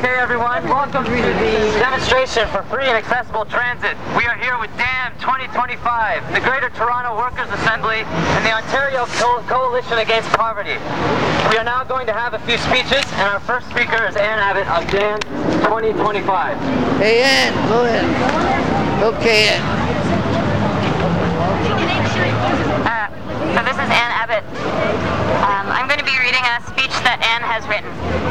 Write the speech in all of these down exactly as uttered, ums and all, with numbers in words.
Okay, everyone, welcome to the demonstration for free and accessible transit. We are here with DAM twenty twenty-five, the Greater Toronto Workers' Assembly, and the Ontario Co- Coalition Against Poverty. We are now going to have a few speeches, and our first speaker is Ann Abbott of DAM twenty twenty-five. Hey, Ann, go ahead. Okay, Ann. Uh, so this is Ann Abbott. Um, I'm going to be reading a speech that Ann has written.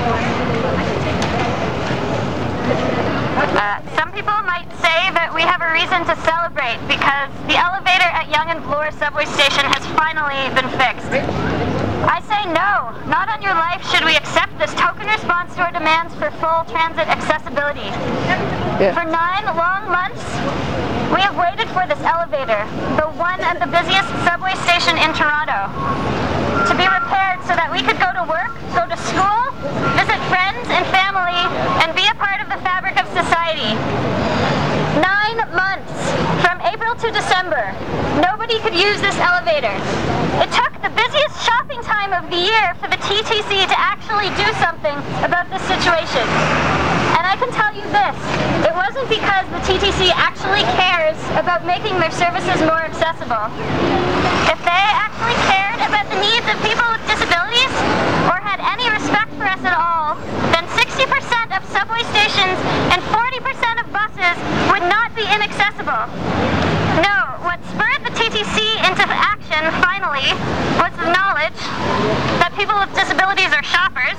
Uh, some people might say that we have a reason to celebrate because the elevator at Yonge and Bloor subway station has finally been fixed. I say no, not on your life should we accept this token response to our demands for full transit accessibility. Yeah. For nine long months, we have waited for this elevator, the one at the busiest subway station in Toronto, to be repaired so that we could go to work, go to school, visit friends and family, and be a part of the fabric of society. Nine months, from April to December, nobody could use this elevator. It took the busiest shopping time of the year for the T T C to actually do something about this situation. And I can tell you this, it wasn't because the T T C actually cares about making their services more accessible. If they actually cared about the needs of people with disabilities, or had any respect for us at all, then sixty percent of subway stations and forty percent of buses would not be inaccessible. No, what spurred the T T C into action, finally, was the knowledge that people with disabilities are shoppers,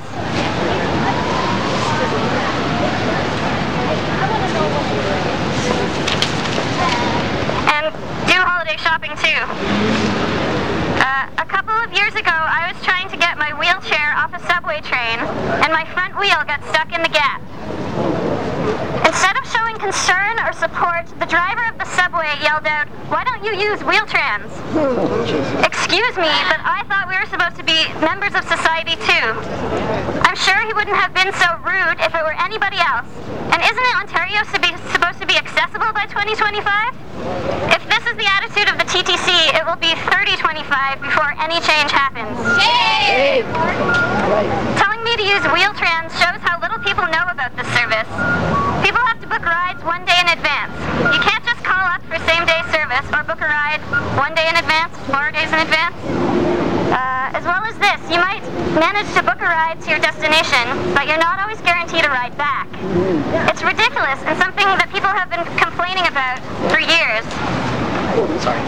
and do holiday shopping too. Uh, a couple of years ago, I was trying to get my wheelchair off a subway train, and my front wheel got stuck in the gap. Instead of showing concern or support, the driver of the subway yelled out, "Why don't you use Wheel-Trans?" Excuse me, but I thought we were supposed to be members of society too. I'm sure he wouldn't have been so rude if it were anybody else. And isn't it Ontario to be, supposed to be accessible by twenty twenty-five? If this is the attitude of the T T C, it will be thirty twenty-five before any change happens. Hey. Right. Telling me to use Wheel-Trans shows how little people know about this service. People have to book rides one day in advance. You can't just call up for same-day service or book a ride one day in advance, four days in advance. Uh, as well as this, you might manage to book a ride to your destination, but you're not always guaranteed a ride back. It's ridiculous and something that people have been complaining about for years. Sorry.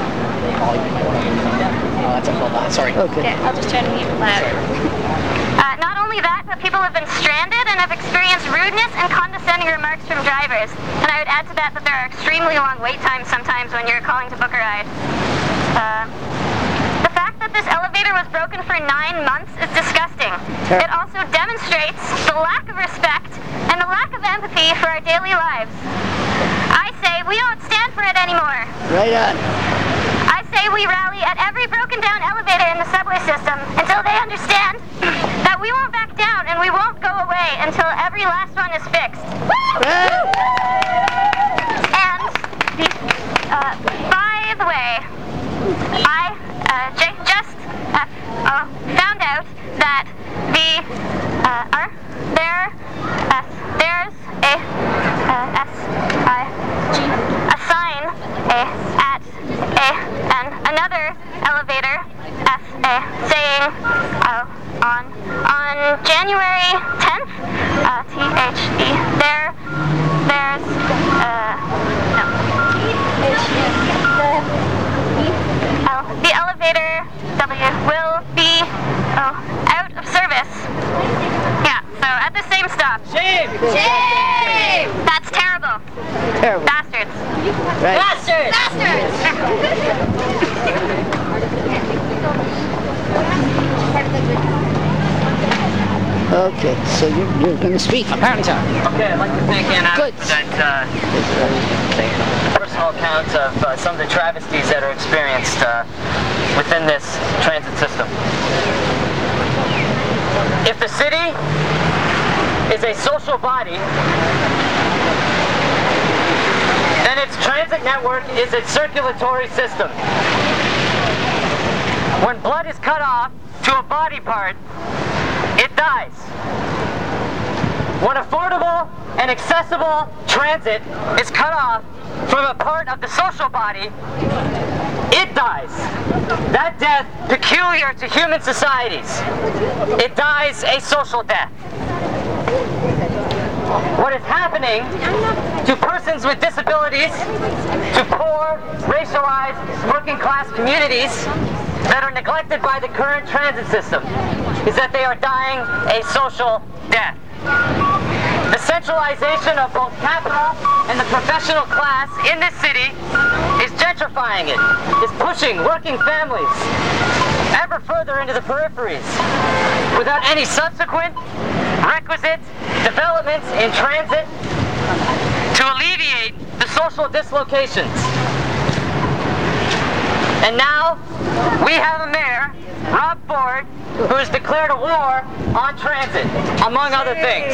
Oh, that's a full lot. Sorry. Okay. Okay, I'll just try to be loud. Uh, not only that, but people have been stranded and have experienced rudeness and condescending remarks from drivers. And I would add to that that there are extremely long wait times sometimes when you're calling to book a ride. Uh, the fact that this elevator was broken for nine months is disgusting. Sure. It also demonstrates the lack of respect and the lack of empathy for our daily lives. I say we don't stand for it anymore. Right on. I say we rally at every broken down elevator in the subway system until they understand that we won't back down and we won't go away until every last one is fixed. Hey. And, uh, by the way, I uh, j- just uh, uh, found out that the, uh, are, there, uh, there's a, uh, S, I, G, a sign, a, at, a, and another elevator, F, a, saying, uh, on, on January tenth, uh, T H E, there, there's, uh, no, oh, the elevator, W, will be, oh, out of service. Yeah, so at the same stop. Shame! Shame! That's terrible. Terrible. Bastards. Right. Bastards! Bastards! Okay, so you're, you're going to speak. Apparently so. Okay, I'd like to thank Ann Abbott Good. for that uh, personal account of uh, some of the travesties that are experienced uh, within this transit system. If the city is a social body, then its transit network is its circulatory system. When blood is cut off to a body part, it dies. When affordable and accessible transit is cut off from a part of the social body, it dies. That death peculiar to human societies. It dies a social death. What is happening to persons with disabilities, to poor, racialized, working class communities that are neglected by the current transit system, is that they are dying a social death. The centralization of both capital and the professional class in this city is gentrifying it, is pushing working families ever further into the peripheries without any subsequent requisite developments in transit to alleviate the social dislocations. And now we have a mayor, Rob Ford, who has declared a war on transit, among other things.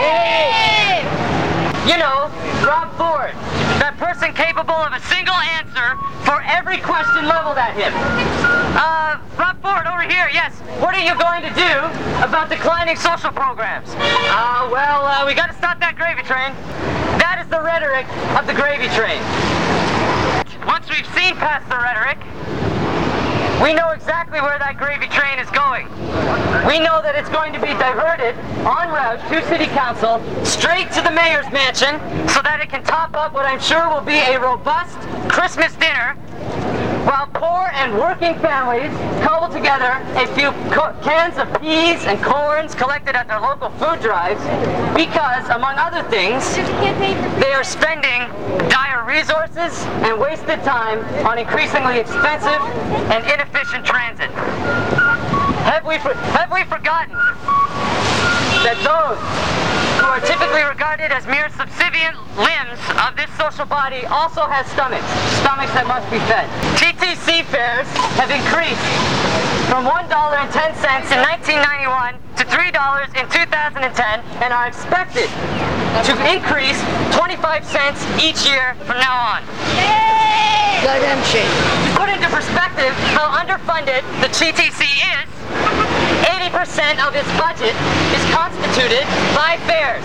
You know, Rob Ford, that person capable of a single answer for every question leveled at him. Uh, Rob Ford, over here, yes. What are you going to do about declining social programs? Uh, well, uh, we got to stop that gravy train. That is the rhetoric of the gravy train. Once we've seen past the rhetoric, we know exactly where that gravy train is going. We know that it's going to be diverted en route to City Council straight to the mayor's mansion so that it can top up what I'm sure will be a robust Christmas dinner while poor and working families cobble together a few co- cans of peas and corns collected at their local food drives because, among other things, they are spending dire resources and wasted time on increasingly expensive and inefficient transit. Have we, for- have we forgotten that those who are typically regarded as mere subservient limbs of this social body also have stomachs, stomachs that must be fed? T T C fares have increased from one dollar and ten cents in nineteen ninety-one to three dollars in two thousand ten and are expected to increase twenty-five cents each year from now on. Goddamn shame. To put into perspective how underfunded the T T C is, eighty percent of its budget is constituted by fares.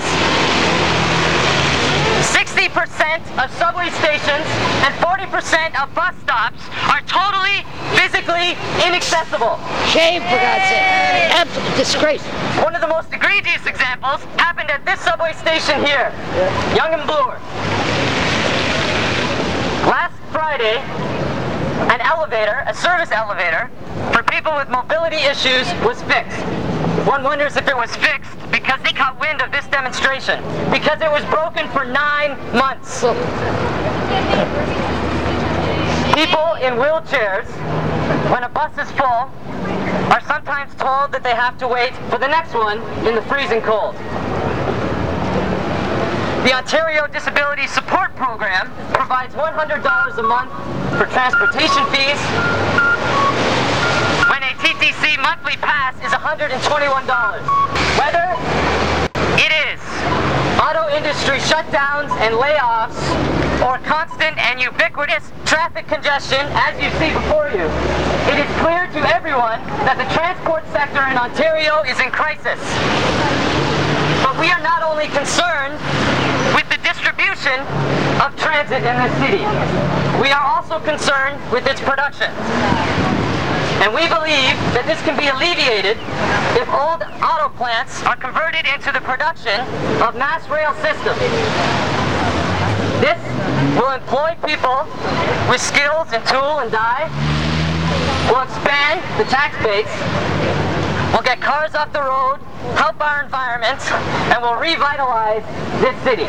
sixty percent of subway stations and forty percent of bus stops are totally, physically inaccessible. Shame, for God's sake. Absolute disgrace. One of the most egregious examples happened at this subway station here, Young and Bloor. Last Friday, an elevator, a service elevator, for people with mobility issues was fixed. One wonders if it was fixed because they caught wind of this demonstration, because it was broken for nine months. People in wheelchairs, when a bus is full, are sometimes told that they have to wait for the next one in the freezing cold. The Ontario Disability Support Program provides one hundred dollars a month for transportation fees, when a T T C monthly pass is one hundred twenty-one dollars. Whether it is auto industry shutdowns and layoffs or constant and ubiquitous traffic congestion, as you see before you, it is clear to everyone that the transport sector in Ontario is in crisis. But we are not only concerned with the distribution of transit in this city, we are also concerned with its production. And we believe that this can be alleviated if old auto plants are converted into the production of mass rail systems. This will employ people with skills in tool and die, will expand the tax base, will get cars off the road, help our environment, and will revitalize this city.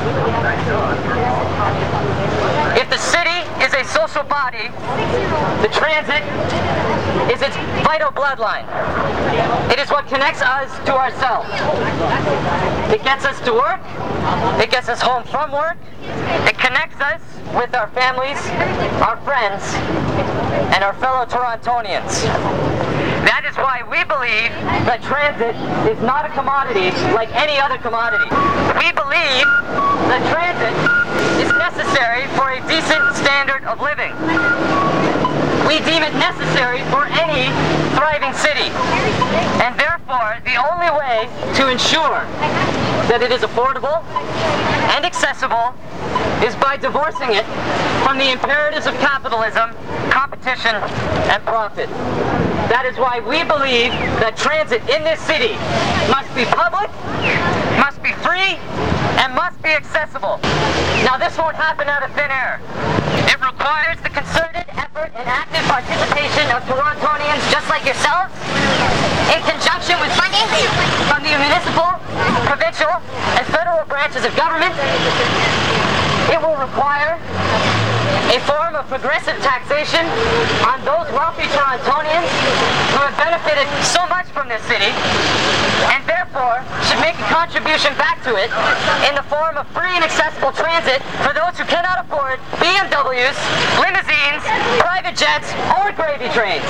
If the city is a social body, the transit is its vital bloodline. It is what connects us to ourselves. It gets us to work, it gets us home from work, it connects us with our families, our friends, and our fellow Torontonians. That is why we believe that transit is not a commodity like any other commodity. We believe that transit is necessary for a decent standard of living. We deem it necessary for any thriving city. And therefore, the only way to ensure that it is affordable and accessible is by divorcing it from the imperatives of capitalism, competition, and profit. That is why we believe that transit in this city must be public, must be free, and must be accessible. Now, this won't happen out of thin air. It requires the concerted effort and active participation of Torontonians just like yourselves, in conjunction with funding from the municipal, provincial, and federal branches of government. It will require a form of progressive taxation on those wealthy Torontonians who have benefited so much from this city, and therefore should make a contribution back to it in the form of free and accessible transit for those who cannot afford B M Ws, limousines, private jets, or gravy trains.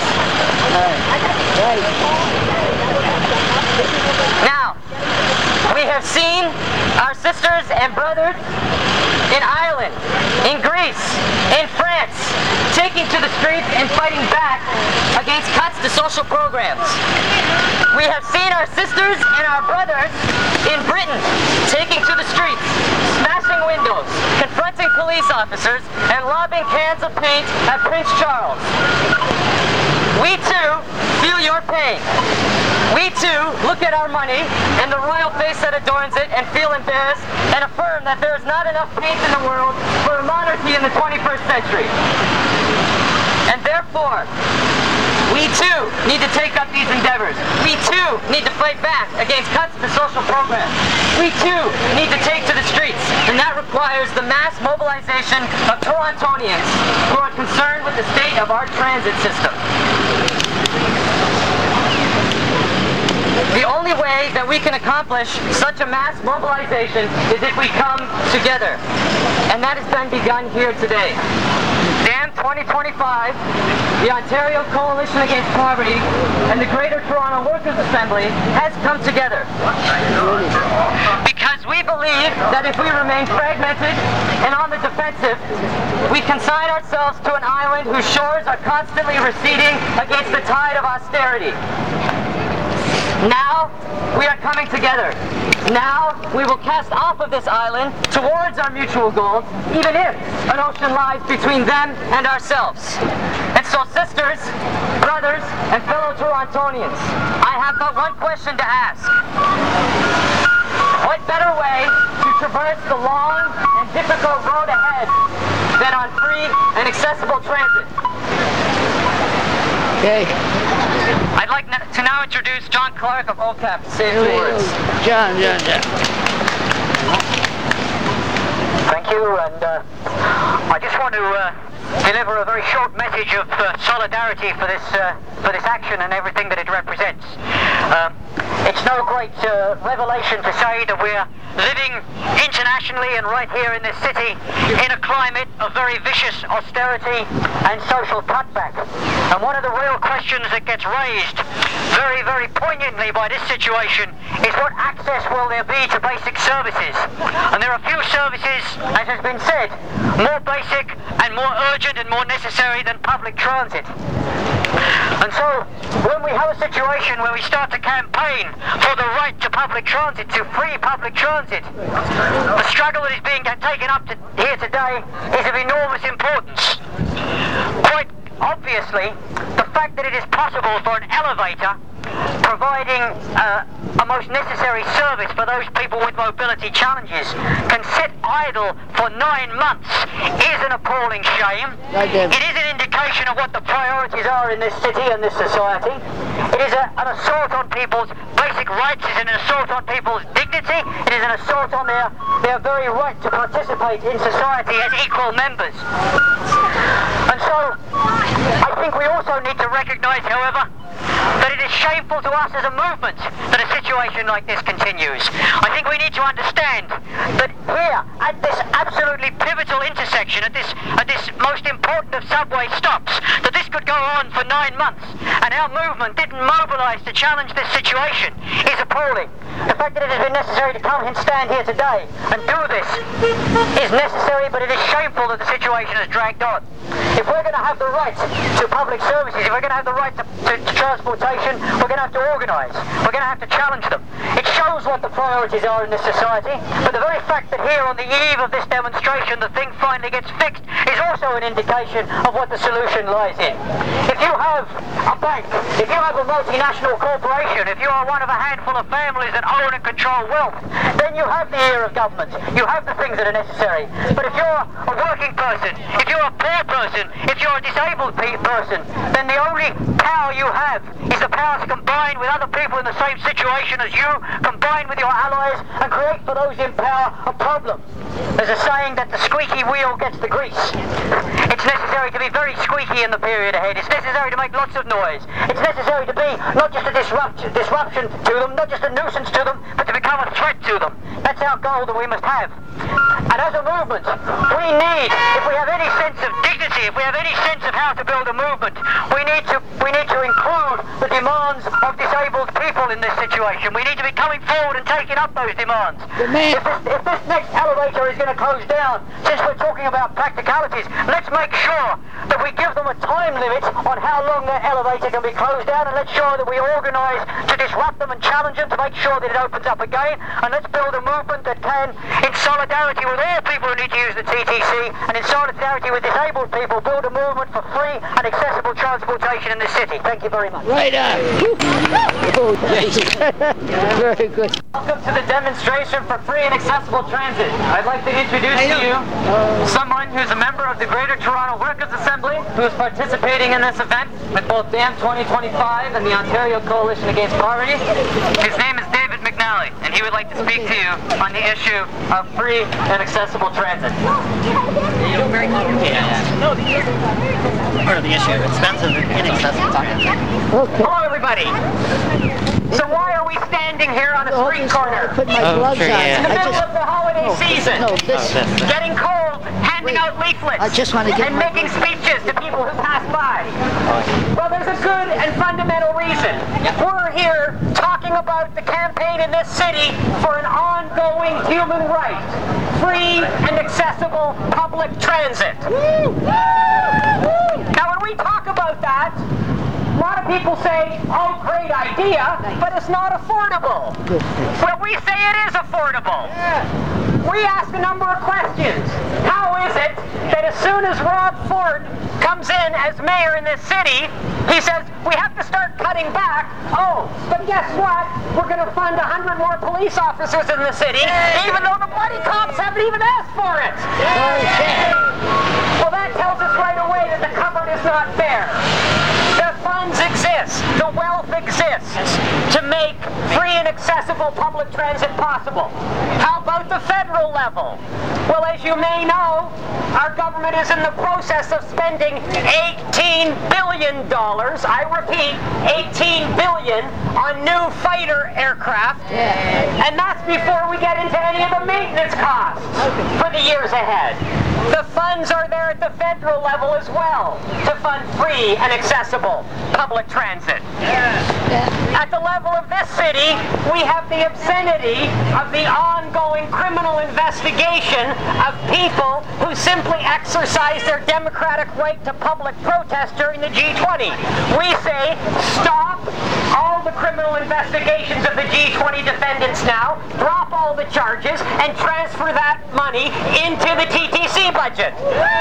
Now, we have seen our sisters and brothers in Ireland, in Greece, in France, taking to the streets and fighting back against cuts to social programs. We have seen our sisters and our brothers in Britain taking to the streets, smashing windows, confronting police officers, and lobbing cans of paint at Prince Charles. We too feel your pain. We too look at our money and the royal face that adorns it and feel embarrassed and affirm that there is not enough paint in the world for a monarchy in the twenty-first century. And therefore, we too need to take up these endeavors. We too need to fight back against cuts to social programs. We too need to take to the streets, and that requires the mass mobilization of Torontonians who are concerned with the state of our transit system. The only way that we can accomplish such a mass mobilization is if we come together. And that has been begun here today. DAM twenty twenty-five, the Ontario Coalition Against Poverty, and the Greater Toronto Workers' Assembly has come together. Because we believe that if we remain fragmented and on the defensive, we consign ourselves to an island whose shores are constantly receding against the tide of austerity. Now, we are coming together. Now, we will cast off of this island towards our mutual goals, even if an ocean lies between them and ourselves. And so, sisters, brothers, and fellow Torontonians, I have but one question to ask. What better way to traverse the long and difficult road ahead than on free and accessible transit? Okay. I'd like to now introduce John Clark of O C A P to say a few words. John, John, John. Thank you, and uh, I just want to uh, deliver a very short message of uh, solidarity for this uh, for this action and everything that it represents. Um, it's no great uh, revelation to say that we're living internationally and right here in this city in a climate of very vicious austerity and social cutback. And one of the real questions that gets raised very, very poignantly by this situation is what access will there be to basic services? And there are few services, as has been said, more basic and more urgent and more necessary than public transit. And so, when we have a situation where we start to campaign for the right to public transit, to free public transit, the struggle that is being taken up to here today is of enormous importance. Quite obviously, the fact that it is possible for an elevator providing uh, a most necessary service for those people with mobility challenges can sit idle for nine months is an appalling shame. It is an indication of what the priorities are in this city and this society. It is a, an assault on people's basic rights. It is an assault on people's dignity. It is an assault on their, their very right to participate in society as equal members. And so, I think we also need to recognize, however, that it is shameful to us as a movement that a situation like this continues. I think we need to understand that here, at this absolutely pivotal intersection, at this at this most important of subway stops, that this could go on for nine months, and our movement didn't mobilize to challenge this situation is appalling. The fact that it has been necessary to come and stand here today and do this is necessary, but it is shameful that the situation has dragged on. if we're going to have the right to public services, if we're going to have the right to, to, to transportation, we're going to have to organise. We're going to have to challenge them. It shows what the priorities are in this society, but the very fact that here on the eve of this demonstration the thing finally gets fixed is also an indication of what the solution lies in. If you have a bank, if you have a multinational corporation, if you are one of a handful of families that own and control wealth, then you have the ear of government. You have the things that are necessary. But if you're a working person, if you're a poor person, if you're a disabled pe- person, then the only power you have is the power to combine with other people in the same situation as you, combine with your allies, and create for those in power a problem. There's a saying that the squeaky wheel gets the grease. It's necessary to be very squeaky in the period ahead. It's necessary to make lots of noise. It's necessary to be not just a disrupt- disruption to them, not just a nuisance to them, but to become a threat to them. That's our goal that we must have. And as a movement, we need, if we have any sense of dignity, if we have any sense of how to build a movement, we need to we need to include the demands of disabled people in this situation. We need to be coming forward and taking up those demands. If this, if this next elevator is going to close down, since we're talking about practicalities, let's make sure that we give them a time limit on how long that elevator can be closed down, and let's sure that we organise to disrupt them and challenge them to make sure that it opens up again, and let's build a movement that can, in solidarity with all people who need to use the T T C, and in solidarity with disabled people, build a movement for free and accessible transportation in this city. Thank you very much. Right on. Oh, very good. Welcome to the demonstration for free and accessible transit. I'd like to introduce to you someone who's a member of the Greater Toronto Workers' Assembly who is participating in this event with both DAM twenty twenty-five and the Ontario Coalition Against Poverty. His name is David McNally, and he would like to speak to you on the issue of free and accessible transit. Very complicated. No, the part of the issue, expensive and inaccessible. Okay. Hello, everybody. So why are we standing here on a Oh, street this- corner? I put my Oh, gloves sure, on. yeah. In the I middle just, of the holiday oh, season? no, this. Oh, Getting cold, handing Wait. out leaflets, I just want to get and my making gloves on. speeches to people who pass by. Well, there's a good and fundamental reason. We're here talking about the campaign in this city for an ongoing human right, free and accessible public transit. Now, when we talk about that, a lot of people say, oh, great idea, but it's not affordable. Well, we say it is affordable. We ask a number of questions. How is it that as soon as Rob Ford comes in as mayor in this city, he says, we have to start cutting back. Oh, but guess what? We're going to fund one hundred more police officers in the city, even though the bloody cops haven't even asked for it. Well, that tells us right away that the cupboard is not fair. The funds exist, the wealth exists to make free and accessible public transit possible. How about the federal level? Well, as you may know, our government is in the process of spending eighteen billion dollars, I repeat, eighteen billion dollars on new fighter aircraft, and that's before we get into any of the maintenance costs for the years ahead. The funds are there at the federal level as well to fund free and accessible public transit. At the level of this city, we have the obscenity of the ongoing criminal investigation of people who simply exercise their democratic right to public protest during the G twenty. We say, stop all the criminal investigations of the G twenty defendants now, drop all the charges, and transfer that money into the T T C budget.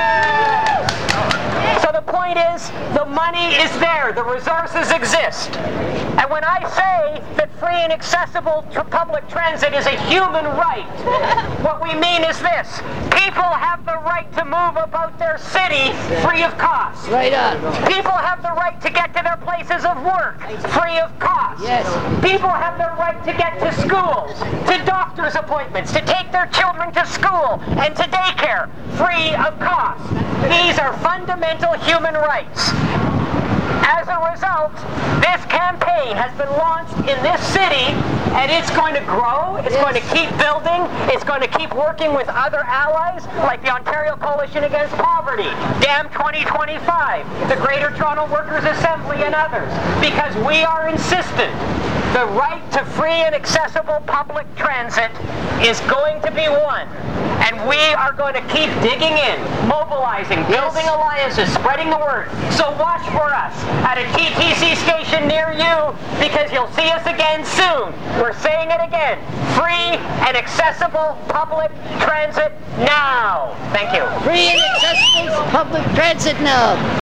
So the point is, the money is there, the resources exist. And when I say that free and accessible tr- public transit is a human right, what we mean is this. People have the right to move about their city free of cost. Right on. People have the right to get to their places of work free of cost. Yes. People have the right to get to schools, to doctor's appointments, to take their children to school and to daycare free of cost. These are fundamental human rights. As a result, this campaign has been launched in this city, and it's going to grow, it's Yes. going to keep building, it's going to keep working with other allies like the Ontario Coalition Against Poverty, DAM twenty twenty-five, the Greater Toronto Workers' Assembly, and others, because we are insistent The right to free and accessible public transit is going to be won. And we are going to keep digging in, mobilizing, building alliances, spreading the word. So watch for us at a T T C station near you, because you'll see us again soon. We're saying it again. Free and accessible public transit now. Thank you. Free and accessible public transit now.